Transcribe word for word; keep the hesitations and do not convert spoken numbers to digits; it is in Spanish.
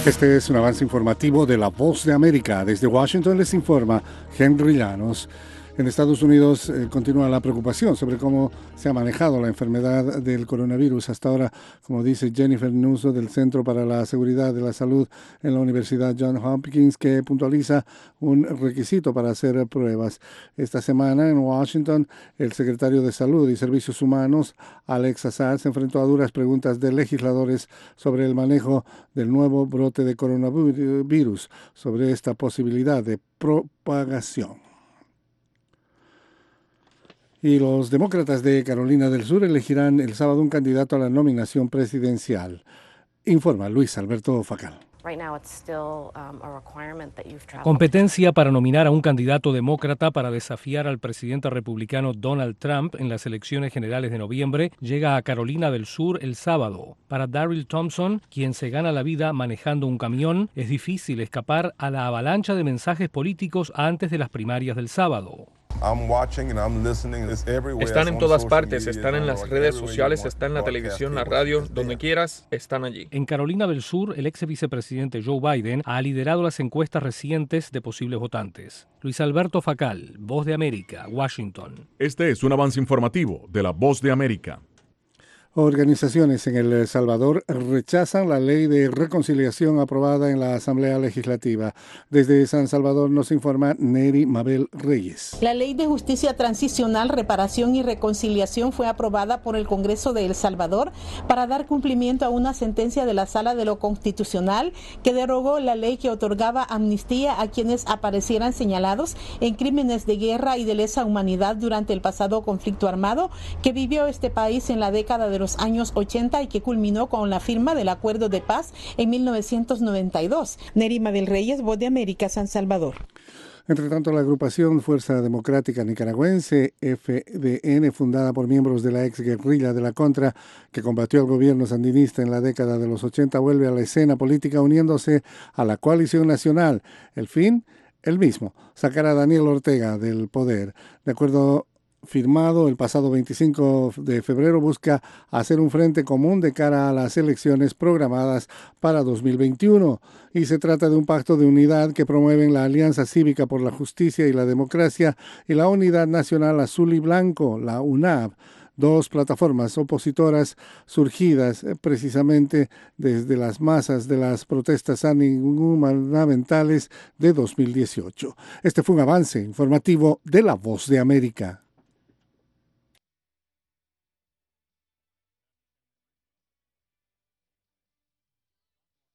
Este es un avance informativo de La Voz de América. Desde Washington les informa Henry Llanos. En Estados Unidos eh, continúa la preocupación sobre cómo se ha manejado la enfermedad del coronavirus. Hasta ahora, como dice Jennifer Nuzzo del Centro para la Seguridad de la Salud en la Universidad Johns Hopkins, que puntualiza un requisito para hacer pruebas. Esta semana en Washington, el secretario de Salud y Servicios Humanos, Alex Azar, se enfrentó a duras preguntas de legisladores sobre el manejo del nuevo brote de coronavirus, sobre esta posibilidad de propagación. Y los demócratas de Carolina del Sur elegirán el sábado un candidato a la nominación presidencial. Informa Luis Alberto Facal. Competencia para nominar a un candidato demócrata para desafiar al presidente republicano Donald Trump en las elecciones generales de noviembre llega a Carolina del Sur el sábado. Para Daryl Thompson, quien se gana la vida manejando un camión, es difícil escapar a la avalancha de mensajes políticos antes de las primarias del sábado. Están en todas partes, están en las redes sociales, están en la televisión, la radio, donde quieras, están allí. En Carolina del Sur, el ex vicepresidente Joe Biden ha liderado las encuestas recientes de posibles votantes. Luis Alberto Facal, Voz de América, Washington. Este es un avance informativo de la Voz de América. Organizaciones en El Salvador rechazan la ley de reconciliación aprobada en la Asamblea Legislativa. Desde San Salvador nos informa Neri Mabel Reyes. La Ley de Justicia Transicional, Reparación y Reconciliación fue aprobada por el Congreso de El Salvador para dar cumplimiento a una sentencia de la Sala de lo Constitucional que derogó la ley que otorgaba amnistía a quienes aparecieran señalados en crímenes de guerra y de lesa humanidad durante el pasado conflicto armado que vivió este país en la década de los años ochenta y que culminó con la firma del Acuerdo de Paz en mil novecientos noventa y dos. Neri Mabel Reyes, Voz de América, San Salvador. Entre tanto, la agrupación Fuerza Democrática Nicaragüense, F D N, fundada por miembros de la ex guerrilla de la Contra, que combatió al gobierno sandinista en la década de los ochenta, vuelve a la escena política uniéndose a la coalición nacional. El fin, el mismo, sacar a Daniel Ortega del poder. De acuerdo firmado el pasado veinticinco de febrero, busca hacer un frente común de cara a las elecciones programadas para dos mil veintiuno. Y se trata de un pacto de unidad que promueven la Alianza Cívica por la Justicia y la Democracia y la Unidad Nacional Azul y Blanco, la U N A B. Dos plataformas opositoras surgidas precisamente desde las masas de las protestas antigubernamentales de dos mil dieciocho. Este fue un avance informativo de La Voz de América.